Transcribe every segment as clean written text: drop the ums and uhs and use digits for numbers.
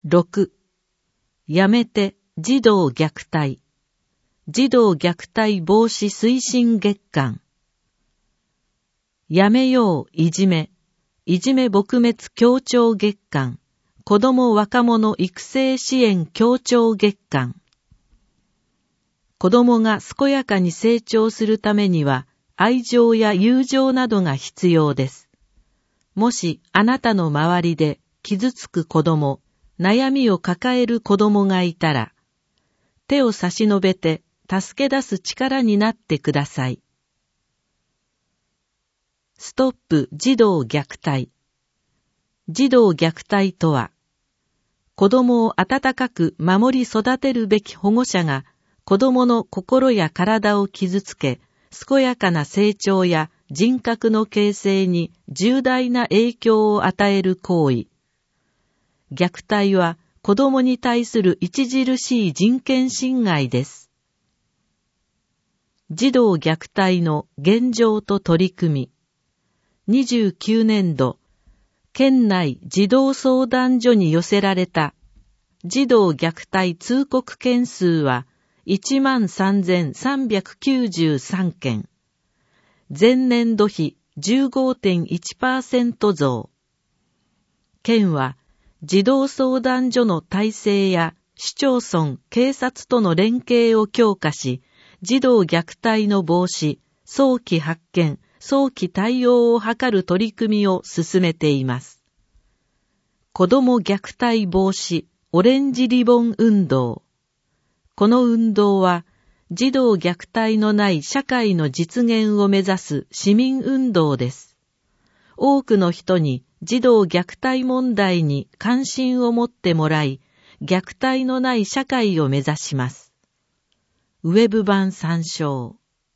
6. やめて児童虐待。児童虐待防止推進月間。やめよういじめ。いじめ撲滅協調月間。子ども若者育成支援協調月間。子どもが健やかに成長するためには、愛情や友情などが必要です。もしあなたの周りで傷つく子ども、悩みを抱える子どもがいたら、手を差し伸べて助け出す力になってください。ストップ児童虐待。児童虐待とは、子どもを温かく守り育てるべき保護者が、子どもの心や体を傷つけ、健やかな成長や人格の形成に重大な影響を与える行為。虐待は子どもに対する著しい人権侵害です。児童虐待の現状と取り組み。29年度、県内児童相談所に寄せられた児童虐待通告件数は 13,393 件。前年度比 15.1% 増。県は児童相談所の体制や市町村、警察との連携を強化し、児童虐待の防止、早期発見、早期対応を図る取り組みを進めています。子ども虐待防止オレンジリボン運動。この運動は、児童虐待のない社会の実現を目指す市民運動です。多くの人に児童虐待問題に関心を持ってもらい、虐待のない社会を目指します。ウェブ版参照。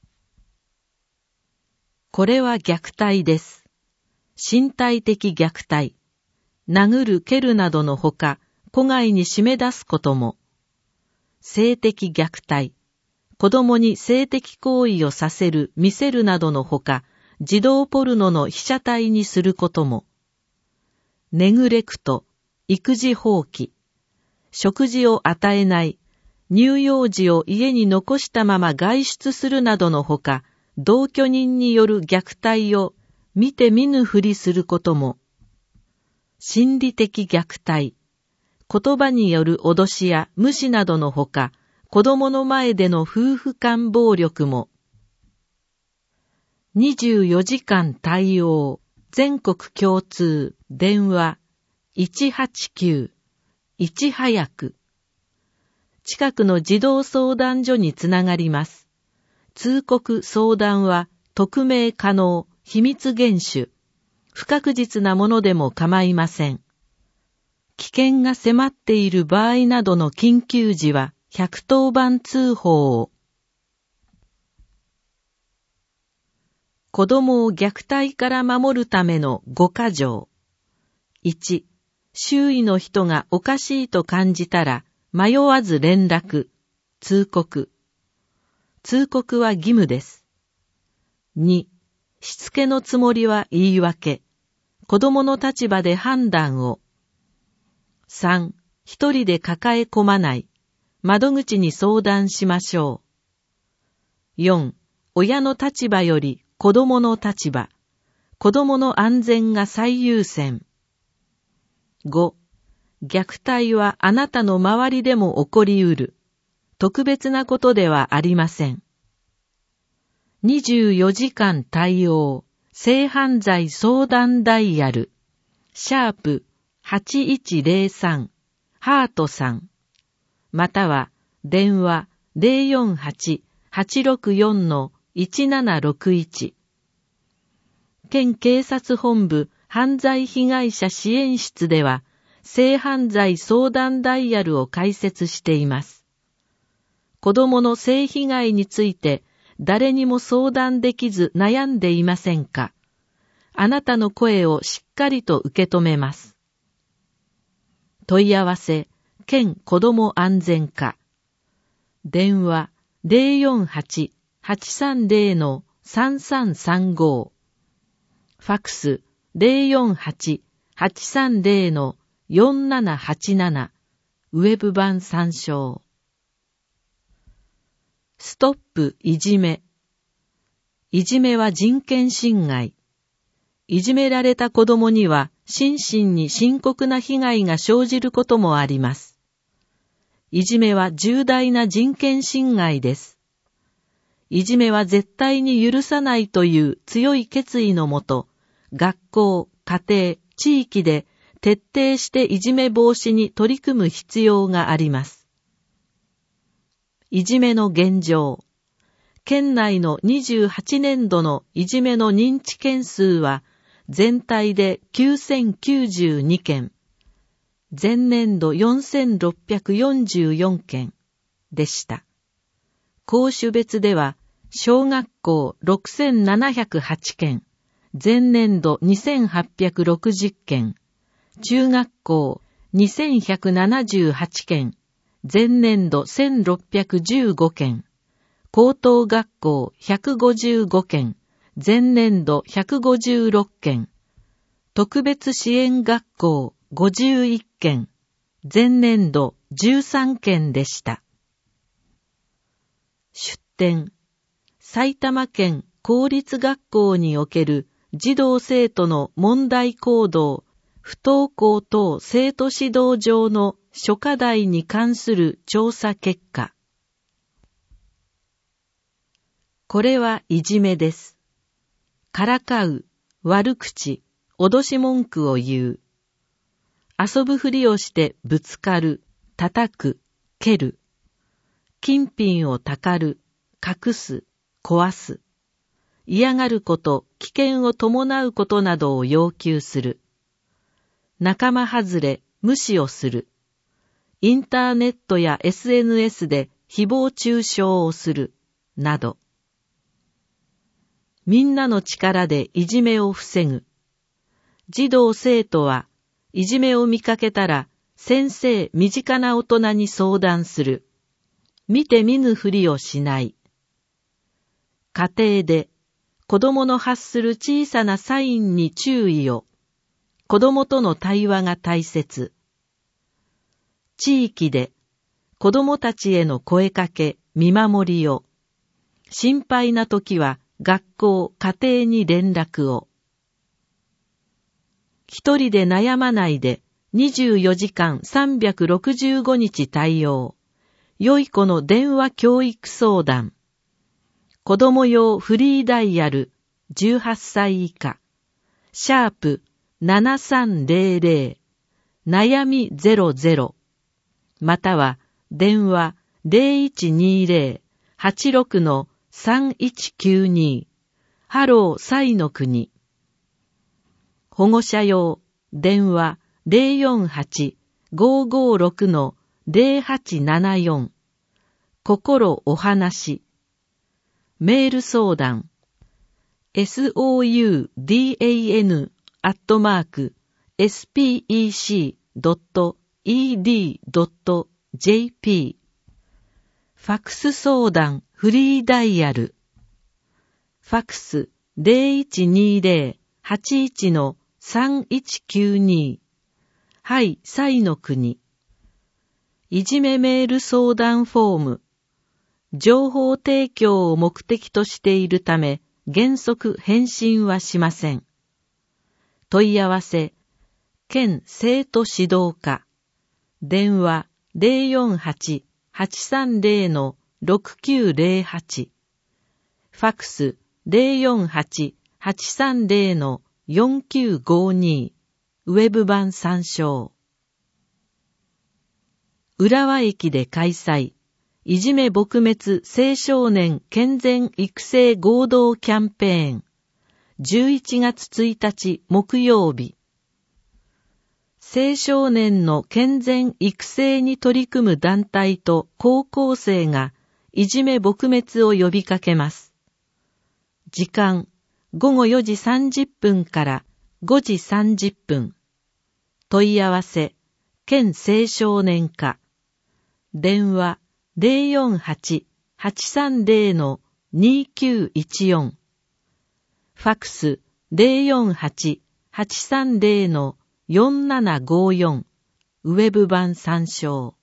これは虐待です。身体的虐待。殴る蹴るなどのほか、戸外に締め出すことも。性的虐待。子供に性的行為をさせる、見せるなどのほか、児童ポルノの被写体にすることも。ネグレクト、育児放棄。食事を与えない、乳幼児を家に残したまま外出するなどのほか、同居人による虐待を見て見ぬふりすることも。心理的虐待。言葉による脅しや無視などのほか、子供の前での夫婦間暴力も。24時間対応、全国共通、電話、189、いち早く。近くの児童相談所につながります。通告相談は匿名可能、秘密厳守。不確実なものでも構いません。危険が迫っている場合などの緊急時は110番通報を。子供を虐待から守るための5か条。1、周囲の人がおかしいと感じたら迷わず連絡、通告。通告は義務です。2、しつけのつもりは言い訳。子供の立場で判断を。3、一人で抱え込まない。窓口に相談しましょう。4、親の立場より子供の立場。子供の安全が最優先。5、虐待はあなたの周りでも起こりうる。特別なことではありません。24時間対応、性犯罪相談ダイヤル、#8103、ハートさん、または電話 048-864-1761。県警察本部犯罪被害者支援室では、性犯罪相談ダイヤルを開設しています。子供の性被害について誰にも相談できず悩んでいませんか？あなたの声をしっかりと受け止めます。問い合わせ、県子ども安全課。電話 048-830-3335。ファクス 048-830-4787。 ウェブ版参照。ストップいじめ。いじめは人権侵害。いじめられた子供には心身に深刻な被害が生じることもあります。いじめは重大な人権侵害です。いじめは絶対に許さないという強い決意のもと、学校、家庭、地域で徹底していじめ防止に取り組む必要があります。いじめの現状。県内の28年度のいじめの認知件数は全体で9092件、前年度4644件でした。校種別では小学校6708件、前年度2860件、中学校2178件、前年度1615件、高等学校155件、前年度156件、特別支援学校51件、前年度13件でした。出典。埼玉県公立学校における児童生徒の問題行動、不登校等生徒指導上の諸課題に関する調査結果。これはいじめです。からかう、悪口、脅し文句を言う。遊ぶふりをしてぶつかる、叩く、蹴る。金品をたかる、隠す、壊す。嫌がること、危険を伴うことなどを要求する。仲間外れ、無視をする。インターネットや SNS で誹謗中傷をする、など。みんなの力でいじめを防ぐ。児童生徒はいじめを見かけたら先生、身近な大人に相談する。見て見ぬふりをしない。家庭で子供の発する小さなサインに注意を。子供との対話が大切。地域で子供たちへの声かけ、見守りを。心配な時は学校、家庭に連絡を。一人で悩まないで24時間365日対応。良い子の電話教育相談。子供用フリーダイヤル18歳以下。#7300 悩み00または電話 0120-86-3192 ハローサイの国。保護者用電話 048-556-0874 心お話。メール相談soudan@spec.ed.jp ファクス相談フリーダイヤルファクス 0120-81-3192 はいサイの国。いじめメール相談フォーム。情報提供を目的としているため原則返信はしません。問い合わせ県生徒指導課電話 048-830-6908 ファクス 048-830-4952 ウェブ版参照。浦和駅で開催いじめ撲滅青少年健全育成合同キャンペーン11月1日木曜日。青少年の健全育成に取り組む団体と高校生がいじめ撲滅を呼びかけます。時間午後4時30分から5時30分。問い合わせ県青少年課電話 048-830-2914 ファクス 048-830-4754 ウェブ版参照。